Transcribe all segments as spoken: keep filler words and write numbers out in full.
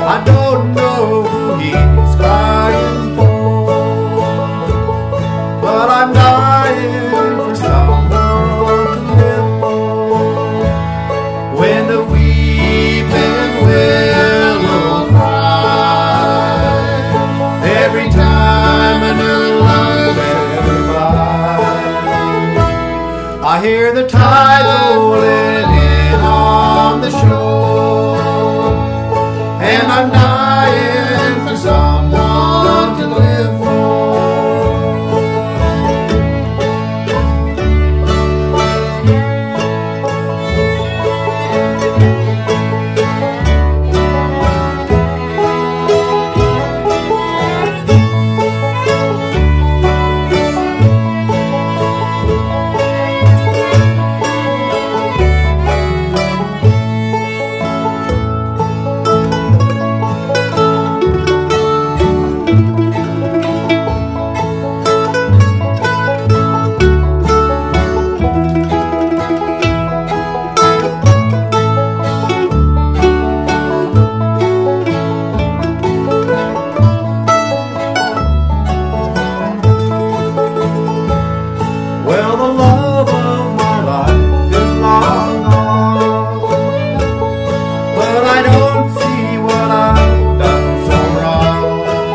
I don't know who he's crying for, but I'm dying for someone to live for. When the weeping willow cries, every time a new love ever by, I hear the tide rolling in on the shore, and I'm dying for someone to live for. Well, the love of my life is long gone, but I don't see what I've done so wrong.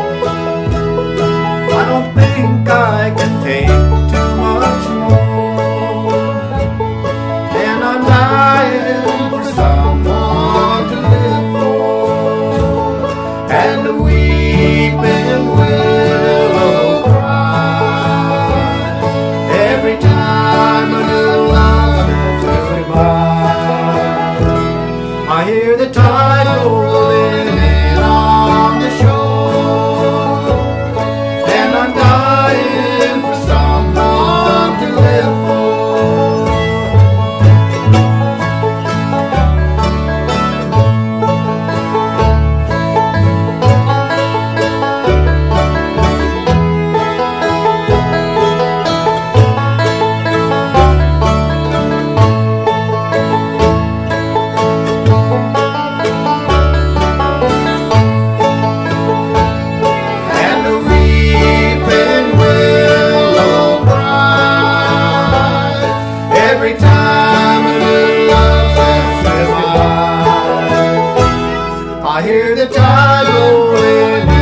I don't think I can take too much more, and I'm dying for someone to live for, and the weeping willow cries every time a new love goes by. I hear the tide rolling in on the shore, and I'm dying for someone to live for. Every time a new love says goodbye, I hear the tide rolling